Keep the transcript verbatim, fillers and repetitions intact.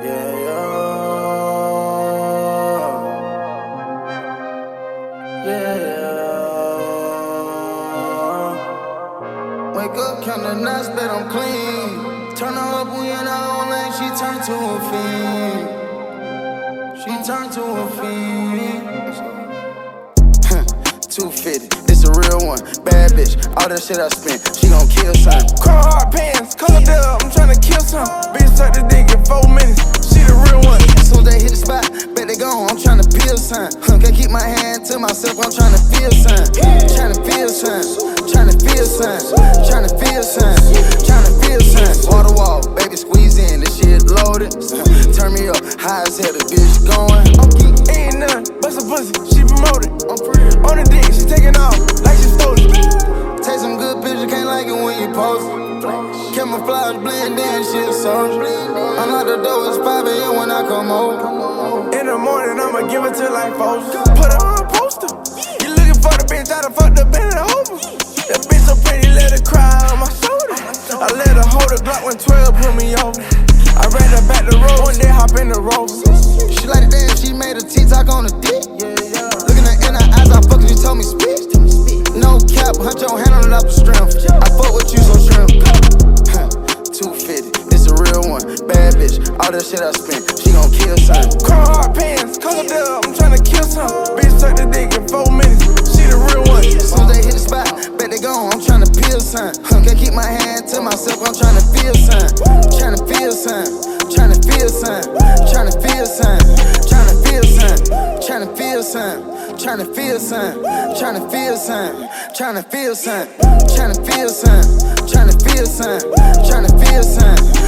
Yeah, yeah, yeah. Wake up, count the nuts, bet I'm clean. Turn her up, we in our own lane, she turned to a fiend. She turned to a fiend. two fifty, it's a real one. Bad bitch, all that shit I spent, she gon' kill son. Carhartt pants, color up, I'm tryna kill some. Bitch suck the dick in four minutes, she the real one. As soon as they hit the spot, bet they gone, I'm tryna peel son. Huh, can't keep my hand to myself, I'm tryna feel son. Tryna feel son, tryna feel son, tryna feel son, tryna feel son. Wall to wall, baby squeeze in, this shit loaded. Turn me up, high as hell, the bitch going. Ain't none, bust a pussy, she promoted. On the dick, she taking off, like she stole it. Take some good pictures, can't like it when you post it. Camouflage blend in, shit so. Unlock the door, it's five a m when I come home. In the morning, I'ma give it to like folks. Put her on a poster. You looking for the bitch, I done fucked up in the over. That bitch so pretty, let her cry on my shoulder. I let her hold the Glock when twelve put me over. I ran her back the road, one day hop in the Rover. She like the dance, she made a T-talk on the dick. Looking her in her eyes, I fuck, she told me speak. No cap, hunt your hand on it off the strength. I fuck with you, so shrimp. two fifty, it's a real one. Bad bitch, all that shit I spent, she gon' kill son. Carhartt pants, color up, I'm tryna kill some. Bitch suck the dick in four minutes, she the real one. As soon as they hit the spot, bet they gone, I'm tryna peel son. Can't keep my hand to myself, I'm tryna feel son. Tryna feel son, tryna feel son, tryna feel son, tryna feel son, tryna feel son, tryna feel son, tryna feel son, tryna feel son, tryna feel son, tryna feel son, tryna feel son,